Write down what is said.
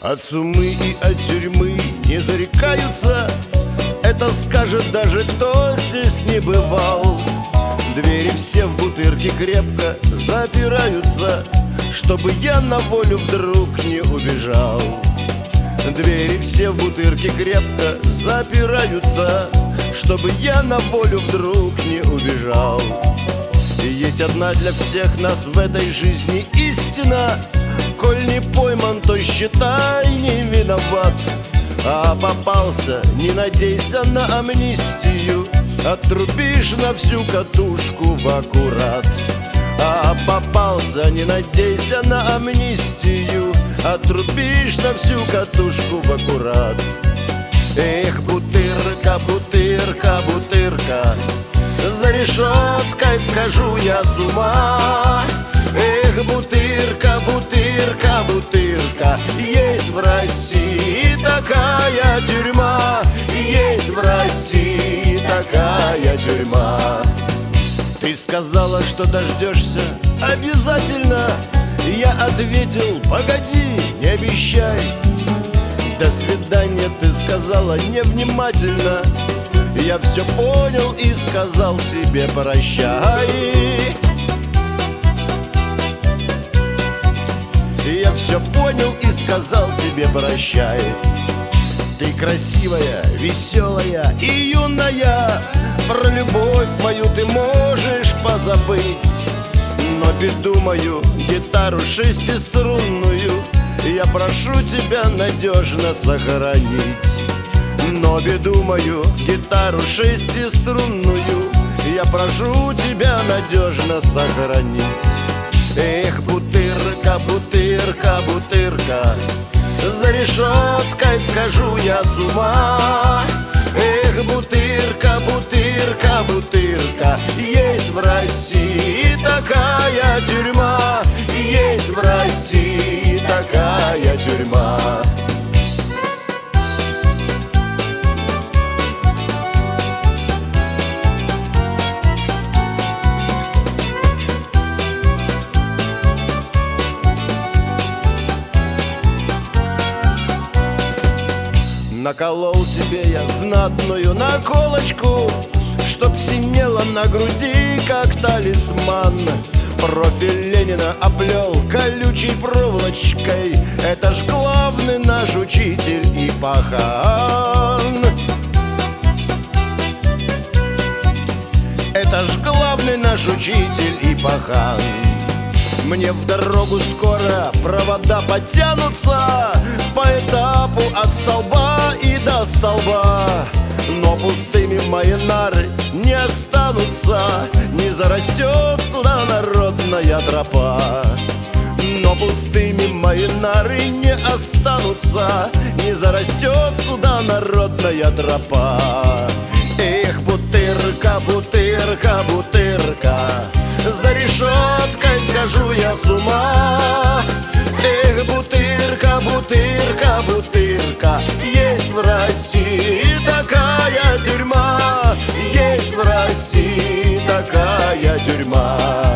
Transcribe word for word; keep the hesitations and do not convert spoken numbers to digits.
От сумы и от тюрьмы не зарекаются, это скажет даже кто здесь не бывал. Двери все в бутырке крепко запираются, чтобы я на волю вдруг не убежал. Двери все в бутырке крепко запираются, чтобы я на волю вдруг не убежал. И есть одна для всех нас в этой жизни истина: коль не пойман, то считай не виноват. А попался, не надейся на амнистию, отрубишь на всю катушку в аккурат. А попался, не надейся на амнистию, отрубишь на всю катушку в аккурат. Эх, бутырка, бутырка, бутырка, за решеткой схожу я с ума. Эх, бутырка, бутырка, бутырка, есть в России такая тюрьма, есть в России такая тюрьма. Ты сказала, что дождешься обязательно. Я ответил: погоди, не обещай. До свидания, ты сказала невнимательно. Я все понял и сказал тебе прощай. Я все понял и сказал тебе прощай. Ты красивая, веселая и юная, про любовь мою ты можешь позабыть. Но беду мою, гитару шестиструнную, я прошу тебя надежно сохранить. Но беду мою, гитару шестиструнную, я прошу тебя надежно сохранить. Эх, бутырка, бутырка, бутырка, за решеткой схожу я с ума. Эх, бутырка, бутырка, бутырка, есть в России такая тюрьма, есть в России такая тюрьма. Наколол себе я знатную наколочку, чтоб синела на груди, как талисман. Профиль Ленина оплел колючей проволочкой, это ж главный наш учитель и пахан. Это ж главный наш учитель и пахан. Мне в дорогу скоро провода потянутся по этапу от столба и до столба. Но пустыми мои нары не останутся, не зарастет сюда народная тропа. Но пустыми мои нары не останутся, не зарастет сюда народная тропа. Эх, бутырка, бутырка, бутырка, за решеткой схожу я с ума. Эх, бутырка, бутырка, бутырка, есть в России такая тюрьма, есть в России такая тюрьма.